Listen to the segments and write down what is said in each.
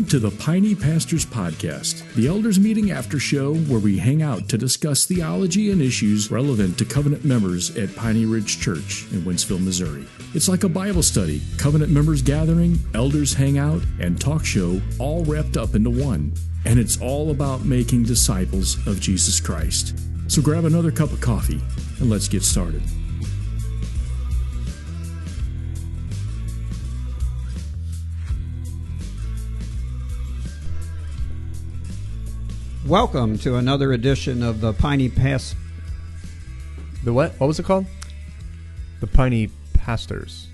to the Piney Pastors Podcast, the elders meeting after show where we hang out to discuss theology and issues relevant to covenant members at Piney Ridge Church in Wentzville, Missouri. It's like a Bible study, covenant members gathering, elders hang out, and talk show all wrapped up into one. And it's all about making disciples of Jesus Christ. So grab another cup of coffee and let's get started. Welcome to another edition of the Piney Pass. The what? What was it called? The Piney Pastors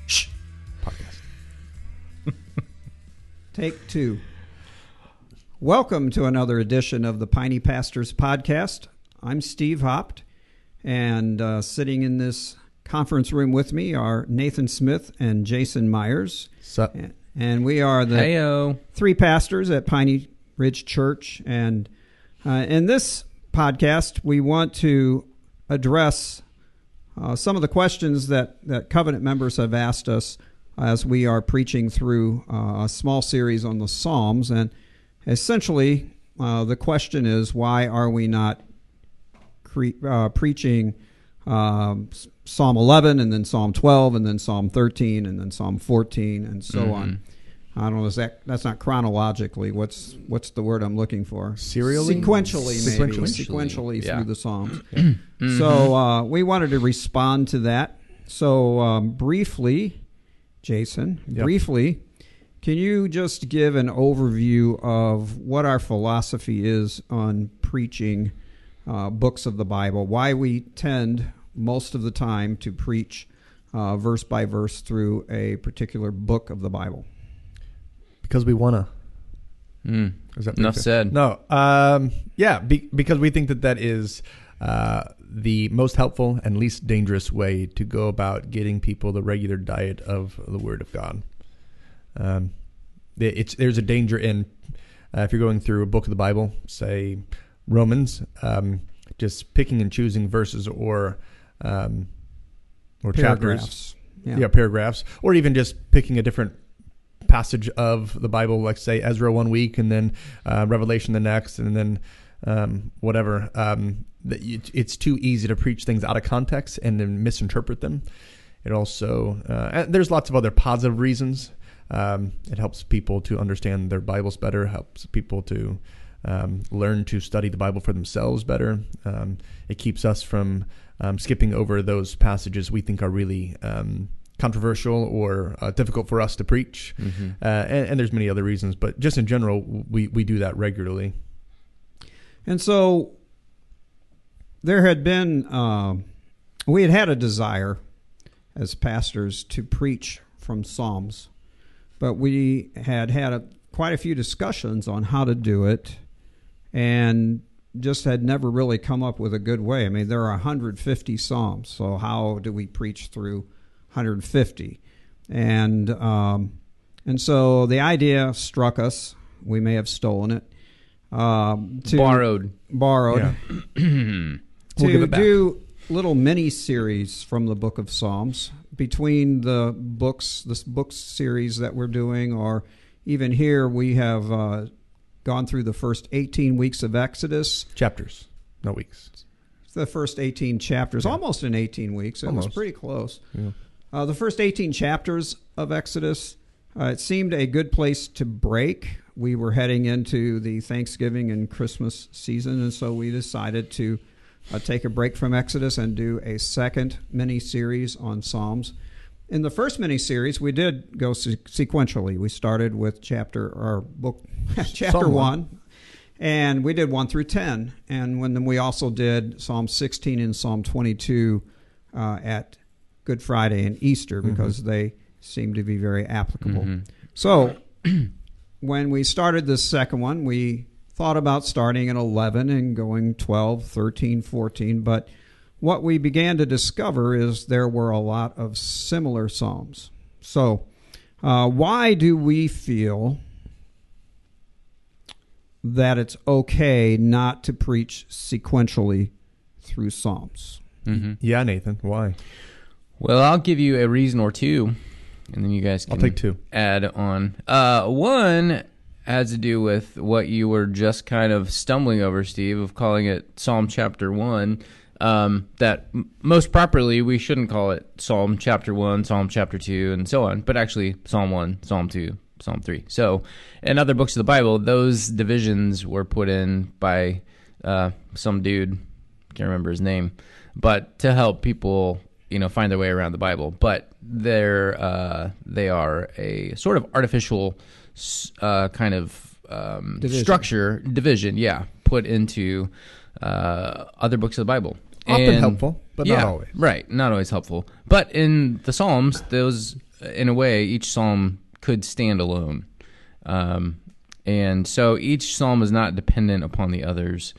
Podcast. Take two. Welcome to another edition of the Piney Pastors Podcast. I'm Steve Hopt, and sitting in this conference room with me are Nathan Smith and Jason Myers. Sup? And we are the three pastors at Piney Ridge Church, and in this podcast, we want to address some of the questions that covenant members have asked us as we are preaching through a small series on the Psalms. And essentially, the question is, why are we not preaching Psalm 11 and then Psalm 12 and then Psalm 13 and then Psalm 14 and so on? I don't know. That's not chronologically. What's the word I'm looking for? Serially? Sequentially through the Psalms. Yeah. So we wanted to respond to that. So briefly, Jason, can you just give an overview of what our philosophy is on preaching books of the Bible? Why we tend most of the time to preach verse by verse through a particular book of the Bible? Because we want to. Enough said. No. Because we think that is the most helpful and least dangerous way to go about getting people the regular diet of the Word of God. There's a danger in, if you're going through a book of the Bible, say Romans, just picking and choosing verses or paragraphs. chapters. Paragraphs. Or even just picking a different passage of the Bible, like say Ezra one week and then Revelation the next, and then whatever. It's too easy to preach things out of context and then misinterpret them. It also there's lots of other positive reasons. It helps people to understand their Bibles better, helps people to learn to study the Bible for themselves better. It keeps us from skipping over those passages we think are really controversial or difficult for us to preach. And there's many other reasons, but just in general, we do that regularly. And so there had been, we had a desire as pastors to preach from Psalms, but we had quite a few discussions on how to do it and just had never really come up with a good way. I mean, there are 150 Psalms, so how do we preach through 150? And so the idea struck us. We may have stolen it. Borrowed. Yeah. We'll give it back. Do little mini series from the Book of Psalms between the books, this book series that we're doing, or even here we have gone through the first 18 weeks of Exodus. Chapters, no weeks. The first 18 chapters, almost in 18 weeks. It was pretty close. Yeah. The first 18 chapters of Exodus, it seemed a good place to break. We were heading into the Thanksgiving and Christmas season, and so we decided to take a break from Exodus and do a second mini-series on Psalms. In the first mini-series, we did go sequentially. We started with chapter 1, and we did 1 through 10. And then we also did Psalm 16 and Psalm 22 at Good Friday and Easter, because they seem to be very applicable. So when we started this second one, we thought about starting at 11 and going 12, 13, 14, but what we began to discover is there were a lot of similar Psalms. So why do we feel that it's okay not to preach sequentially through Psalms? Yeah, Nathan, why? Well, I'll give you a reason or two, and then you guys can I'll take two. Add on. One, has to do with what you were just kind of stumbling over, Steve, of calling it Psalm chapter 1. That most properly we shouldn't call it Psalm chapter 1, Psalm chapter 2, and so on, but actually Psalm 1, Psalm 2, Psalm 3. So in other books of the Bible, those divisions were put in by some dude, can't remember his name, but to help people, find their way around the Bible. But they are a sort of artificial kind of division, put into other books of the Bible. Often helpful, but not always. Right, not always helpful. But in the Psalms, those, in a way, each psalm could stand alone. And so each psalm is not dependent upon the others.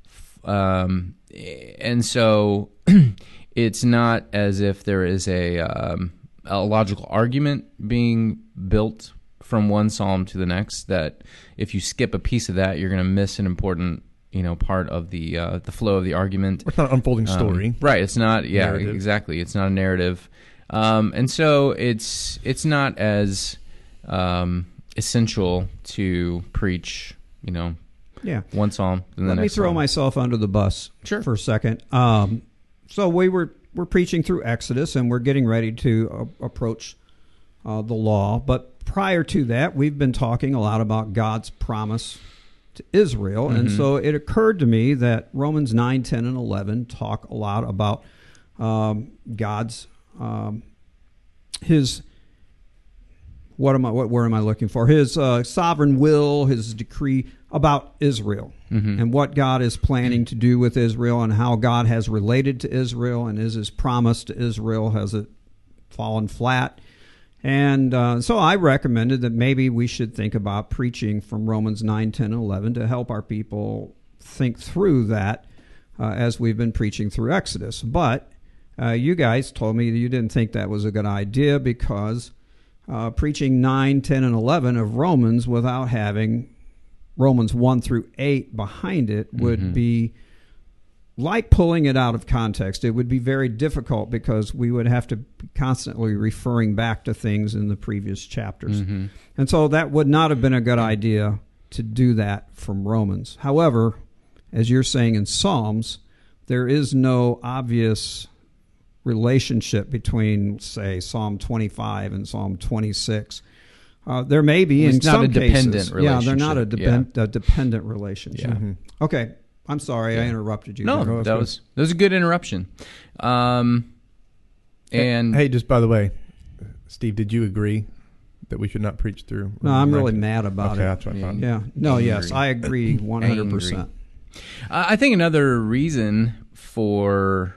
And so it's not as if there is a logical argument being built from one psalm to the next, that if you skip a piece of that, you're going to miss an important part of the flow of the argument. It's not an unfolding story. Right. It's not, narrative. Exactly. It's not a narrative. And so it's not as essential to preach, one psalm and the next. Let me throw psalm. myself under the bus for a second. So we're preaching through Exodus, and we're getting ready to approach the law. But prior to that, we've been talking a lot about God's promise to Israel. And so it occurred to me that Romans 9, 10, and 11 talk a lot about God's, his, what word am I looking for? His sovereign will, his decree about Israel, and what God is planning to do with Israel, and how God has related to Israel, and is his promise to Israel, has it fallen flat? And so I recommended that maybe we should think about preaching from Romans 9, 10, and 11 to help our people think through that as we've been preaching through Exodus. But you guys told me that you didn't think that was a good idea, because preaching 9, 10, and 11 of Romans without having Romans 1 through 8 behind it would be like pulling it out of context. It would be very difficult, because we would have to be constantly referring back to things in the previous chapters. And so that would not have been a good idea to do that from Romans. However, as you're saying in Psalms, there is no obvious relationship between, say, Psalm 25 and Psalm 26. There may be in some cases. Yeah, they're not a dependent relationship. Okay. I'm sorry, I interrupted you. No, that was a good interruption. And hey, just by the way, Steve, did you agree that we should not preach through? No, I'm really mad about it. That's what I thought. Yeah. No, yes, I agree 100%. I think another reason for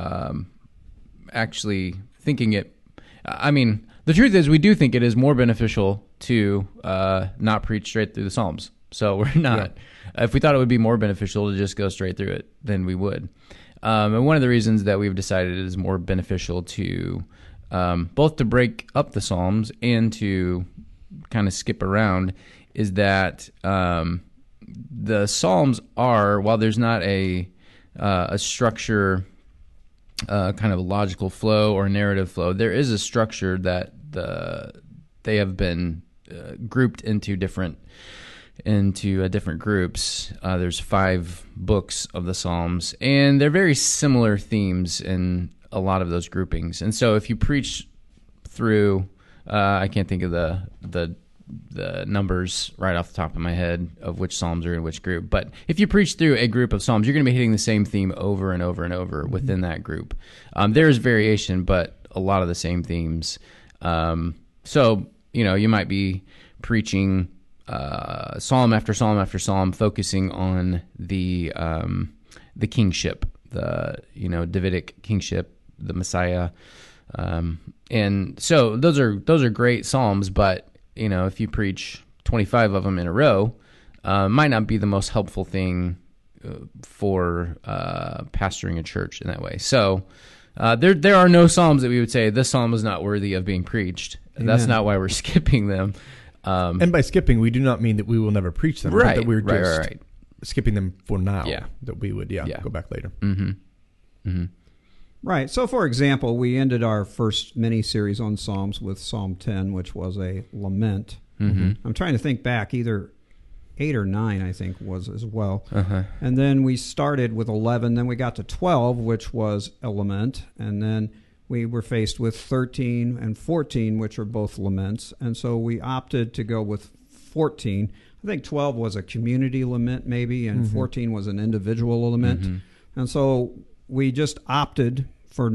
actually thinking it, the truth is we do think it is more beneficial to not preach straight through the Psalms. So we're not. Yeah. If we thought it would be more beneficial to just go straight through it, then we would. And one of the reasons that we've decided it is more beneficial to both to break up the Psalms and to kind of skip around is that the Psalms are, while there's not a structure, kind of a logical flow or narrative flow, there is a structure that they have been grouped into different groups. There's 5 books of the Psalms, and they're very similar themes in a lot of those groupings. And so if you preach through, I can't think of the numbers right off the top of my head of which Psalms are in which group, but if you preach through a group of Psalms, you're going to be hitting the same theme over and over and over within that group. There is variation, but a lot of the same themes. So, you might be preaching psalm after psalm after psalm, focusing on the kingship, the Davidic kingship, the Messiah, and so those are great psalms. But if you preach 25 of them in a row, might not be the most helpful thing for pastoring a church in that way. So there are no psalms that we would say this psalm is not worthy of being preached. Amen. That's not why we're skipping them. And by skipping, we do not mean that we will never preach them. Right, but that we're just right. skipping them for now. Yeah. That we would, go back later. Right. So, for example, we ended our first mini-series on Psalms with Psalm 10, which was a lament. I'm trying to think back. Either 8 or 9, I think, was as well. Uh-huh. And then we started with 11. Then we got to 12, which was a lament. And then we were faced with 13 and 14, which are both laments. And so we opted to go with 14. I think 12 was a community lament maybe, and 14 was an individual lament. And so we just opted for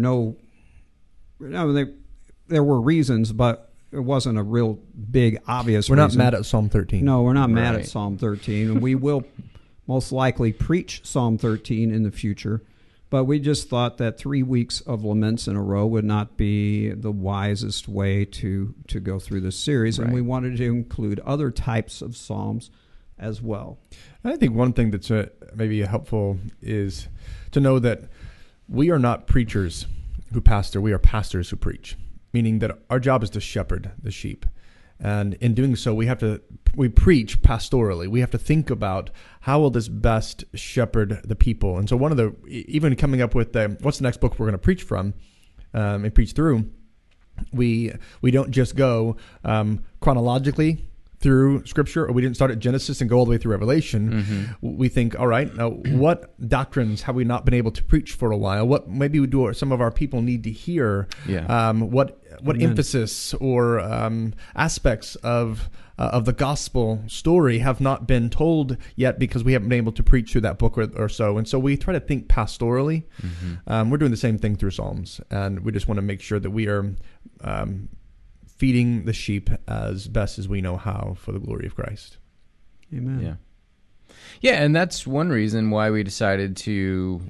there were reasons, but it wasn't a real big, obvious We're reason. not mad at Psalm 13. No, we're not mad Right. at Psalm 13. And we will most likely preach Psalm 13 in the future. But we just thought that 3 weeks of laments in a row would not be the wisest way to go through this series. And Right. we wanted to include other types of psalms as well. I think one thing that's maybe helpful is to know that we are not preachers who pastor. We are pastors who preach, meaning that our job is to shepherd the sheep. And in doing so, we preach pastorally. We have to think about how will this best shepherd the people. And so even coming up with what's the next book we're going to preach from and preach through, we don't just go chronologically through Scripture, or we didn't start at Genesis and go all the way through Revelation. We think, all right, now what doctrines have we not been able to preach for a while? What maybe some of our people need to hear? Yeah. What emphasis or aspects of the gospel story have not been told yet because we haven't been able to preach through that book or so. And so we try to think pastorally. We're doing the same thing through Psalms, and we just want to make sure that we are feeding the sheep as best as we know how for the glory of Christ. Amen. Yeah, and that's one reason why we decided to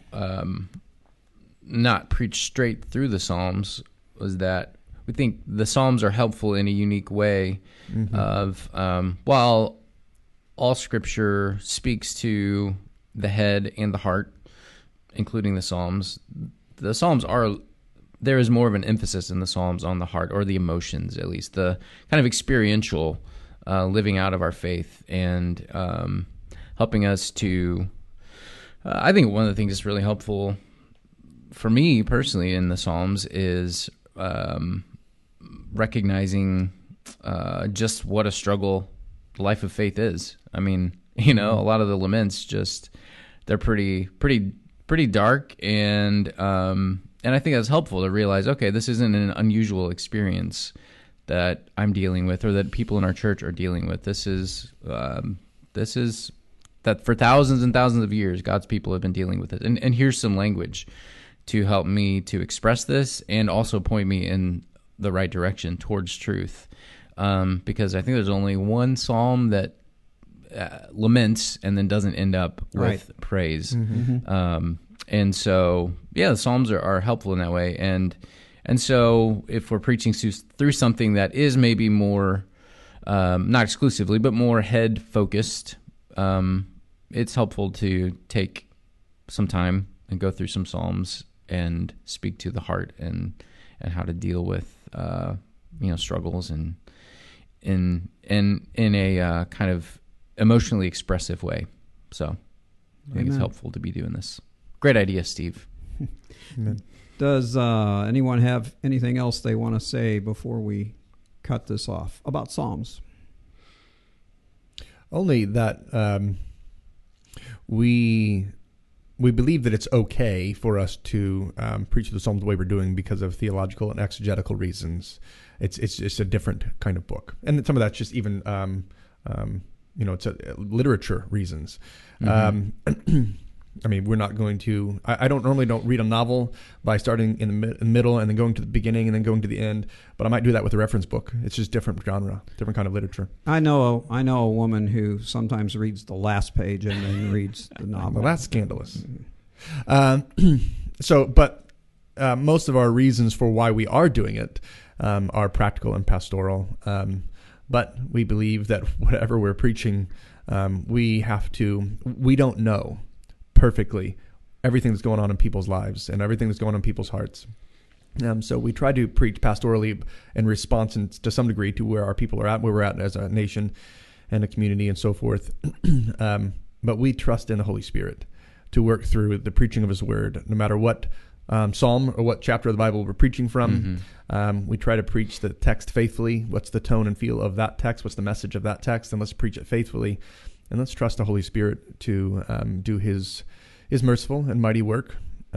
not preach straight through the Psalms, was that we think the Psalms are helpful in a unique way of, while all Scripture speaks to the head and the heart, including the Psalms there is more of an emphasis in the Psalms on the heart, or the emotions, at least, the kind of experiential living out of our faith, and helping us to, I think one of the things that's really helpful for me personally in the Psalms is recognizing just what a struggle the life of faith is. I mean, a lot of the laments they're pretty dark, and I think that's helpful to realize, okay, this isn't an unusual experience that I'm dealing with, or that people in our church are dealing with. This is that for thousands and thousands of years, God's people have been dealing with it. And here's some language to help me to express this, and also point me in the right direction towards truth. Because I think there's only one psalm that laments and then doesn't end up with praise. And so, the Psalms are helpful in that way. And so if we're preaching through something that is maybe more, not exclusively, but more head-focused, it's helpful to take some time and go through some Psalms and speak to the heart and how to deal with, struggles and in a kind of emotionally expressive way. So I think it's helpful to be doing this. Great idea, Steve. Amen. Does anyone have anything else they want to say before we cut this off about Psalms? Only that we believe that it's okay for us to preach the Psalms the way we're doing because of theological and exegetical reasons. It's a different kind of book, and some of that's just even it's literature reasons. I mean, we're not going to. I don't read a novel by starting in the middle and then going to the beginning and then going to the end. But I might do that with a reference book. It's just different genre, different kind of literature. I know a woman who sometimes reads the last page and then reads the novel. Well, that's scandalous. But most of our reasons for why we are doing it are practical and pastoral. But we believe that whatever we're preaching, we don't know perfectly everything that's going on in people's lives and everything that's going on in people's hearts. So we try to preach pastorally in response to some degree to where our people are at, where we're at as a nation and a community and so forth. But we trust in the Holy Spirit to work through the preaching of His Word, no matter what psalm or what chapter of the Bible we're preaching from. We try to preach the text faithfully. What's the tone and feel of that text? What's the message of that text? And let's preach it faithfully. and let's trust the Holy Spirit to do His merciful and mighty work.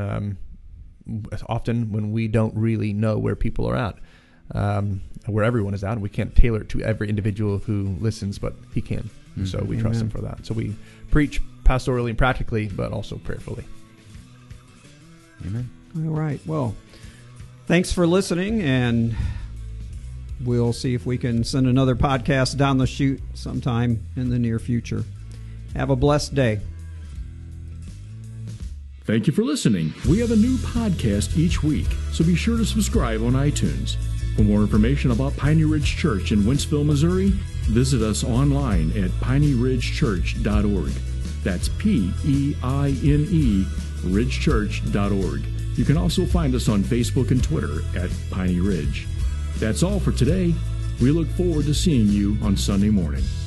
Often when we don't really know where people are at, where everyone is at, and we can't tailor it to every individual who listens, but He can. Mm-hmm. So we trust Him for that. So we preach pastorally and practically, but also prayerfully. Amen. All right. Well, thanks for listening, and we'll see if we can send another podcast down the chute sometime in the near future. Have a blessed day. Thank you for listening. We have a new podcast each week, so be sure to subscribe on iTunes. For more information about Piney Ridge Church in Wentzville, Missouri, visit us online at pineyridgechurch.org. That's P-E-I-N-E, ridgechurch.org. You can also find us on Facebook and Twitter at Piney Ridge. That's all for today. We look forward to seeing you on Sunday morning.